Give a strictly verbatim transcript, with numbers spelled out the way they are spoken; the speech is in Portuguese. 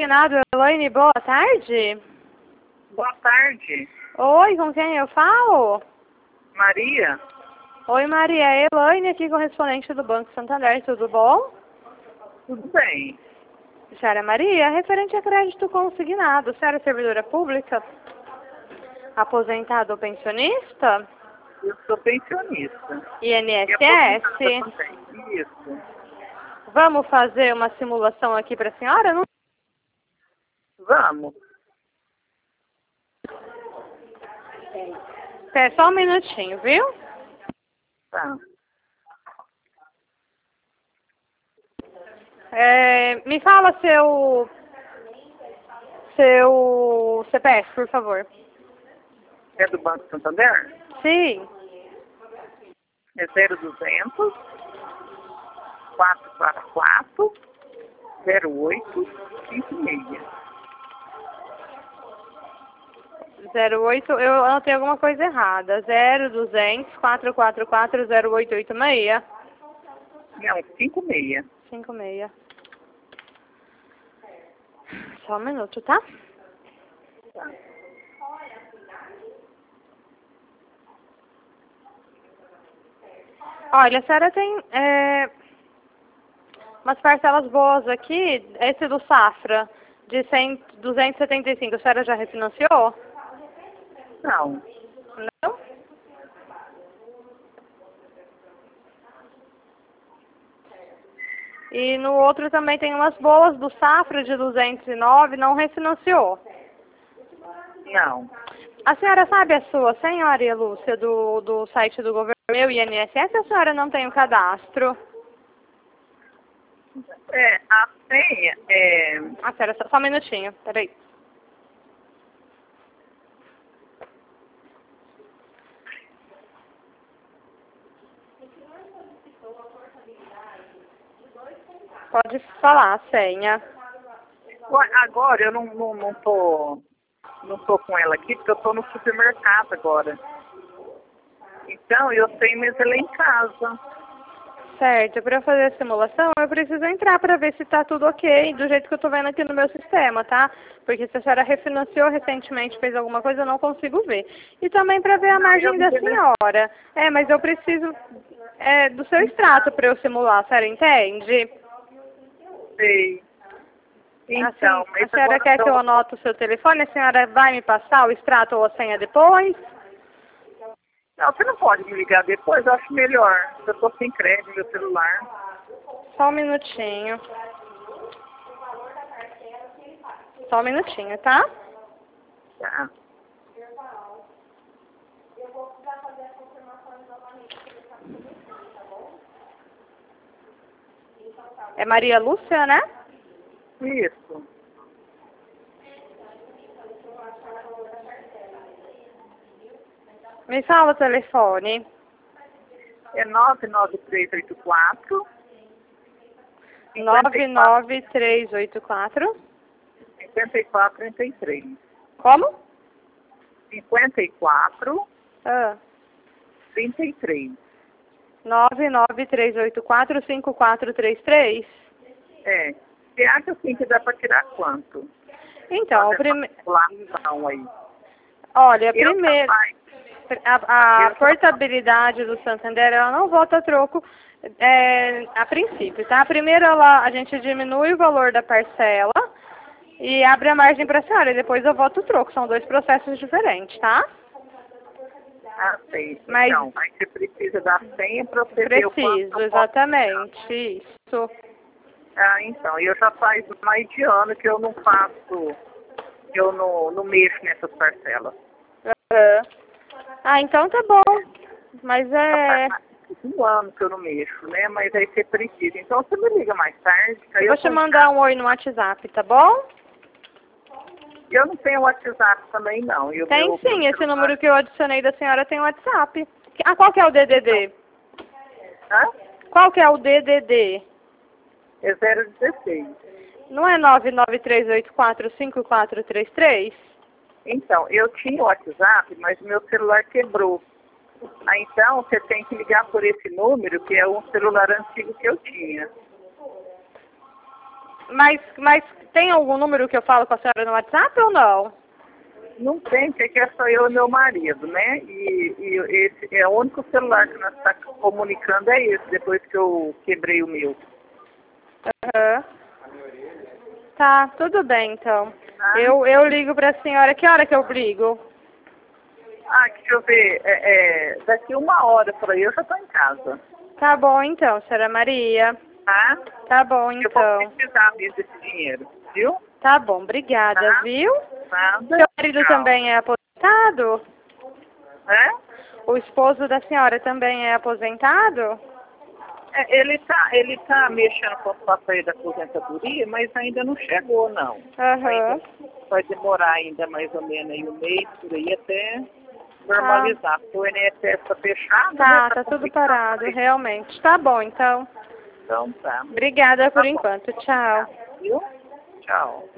consignado, Elaine, boa tarde. Boa tarde. Oi, com quem eu falo? Maria. Oi, Maria. Elaine aqui, correspondente do Banco Santander, tudo bom? Tudo bem. Senhora Maria, referente a crédito consignado, senhora é servidora pública? Aposentada ou pensionista? Eu sou pensionista. I N S E S? aposentada também. Isso. Vamos fazer uma simulação aqui para a senhora? Não... Vamos. É só um minutinho, viu? Tá. É, me fala seu, seu C P F, por favor. É do Banco Santander? Sim. É zero duzentos, quatrocentos e quarenta e quatro, zero oito cinco seis. zero oito, eu anotei alguma coisa errada. zero duzentos, quatrocentos e quarenta e quatro, zero oito oito seis. Não, cinco seis. cinco seis. Só um minuto, tá? Tá. Olha, a senhora tem é, umas parcelas boas aqui. Esse do Safra, de cem, duzentos e setenta e cinco, a senhora já refinanciou? Não. Não? E no outro também tem umas boas do Safra de duzentos e nove, não refinanciou. Não. A senhora sabe a sua senha, Maria Lúcia, do, do site do governo, meu I N S S, a senhora não tem o cadastro? É, a senha é... Ah, senhora, só, só um minutinho, peraí. Pode falar a senha. Agora eu não, não, não tô... Não tô com ela aqui, porque eu tô no supermercado agora. Então, eu tenho, mas ela é em casa. Certo, para fazer a simulação eu preciso entrar para ver se está tudo ok, do jeito que eu estou vendo aqui no meu sistema, tá? Porque se a senhora refinanciou recentemente, fez alguma coisa, eu não consigo ver. E também para ver a Não, eu margem não da tenho... senhora. É, mas eu preciso é, do seu extrato para eu simular, a senhora entende? Sei. Então, Assim, mas a senhora agora quer que eu tô... anote o seu telefone? A senhora vai me passar o extrato ou a senha depois? Não, você não pode me ligar depois, eu acho melhor. Eu tô sem crédito no meu celular. Só um minutinho. Só um minutinho, tá? Tá. É Maria Lúcia, né? Isso. Me fala o telefone. É nove nove três oito quatro, nove nove três oito quatro. cinquenta e quatro trinta e três. Como? cinquenta e quatro Ah. trinta e três. nove nove três oito quatro cinco quatro três três. É. Você acha assim que dá para tirar quanto? Então, o primeiro... aí. Olha, Eu primeiro... capaz. A, a Eu portabilidade do Santander, ela não volta a troco é, a princípio, tá? Primeiro ela, a gente diminui o valor da parcela e abre a margem para a senhora, e depois eu volto o troco. São dois processos diferentes, tá? Ah, sei. Mas Então, aí você precisa da senha para você ver o quanto preciso, eu posso exatamente, isso. Ah, então, eu já faz mais de ano que eu não faço, que eu não, não mexo nessas parcelas. Uhum. Ah, então tá bom. Mas é... Já faz um ano que eu não mexo, né? Mas aí você precisa. Então você me liga mais tarde. Que aí Eu vou eu te mandar um oi no WhatsApp, tá bom? Eu não tenho WhatsApp também, não. Eu, Tem meu, sim, meu esse celular... número que eu adicionei da senhora tem WhatsApp. Ah, qual que é o D D D? Hã? Qual que é o D D D? É zero dezesseis. Não é nove nove três oito quatro cinco quatro três três? Então, eu tinha o WhatsApp, mas meu celular quebrou. Aí, então, você tem que ligar por esse número, que é um celular antigo que eu tinha. Mas, mas tem algum número que eu falo com a senhora no WhatsApp ou não? Não tem, porque é só eu e meu marido, né? E, e esse é o único celular que nós estamos comunicando é esse, depois que eu quebrei o meu. Aham. Tá, tudo bem então. Tá? Eu, eu ligo pra senhora. Que hora que eu ligo? Ah, deixa eu ver. É, é, daqui uma hora por aí eu já estou em casa. Tá bom então, senhora Maria. Tá? Tá bom Eu vou então. precisar mesmo desse dinheiro, viu? Tá bom, obrigada, Tá? viu? Nada. Seu marido Tchau. também é aposentado? É? O esposo da senhora também é aposentado? É, ele tá, ele tá mexendo com os papéis da aposentadoria, mas ainda não chegou, não. Aham. Ainda vai demorar ainda mais ou menos aí um mês, por aí, até normalizar. Porque o I N S S está fechado, né? Tá, tá tudo complicado, parado, mas- realmente. Tá bom então. Então tá. Obrigada por Tá bom. enquanto. Tchau. Viu? Tchau.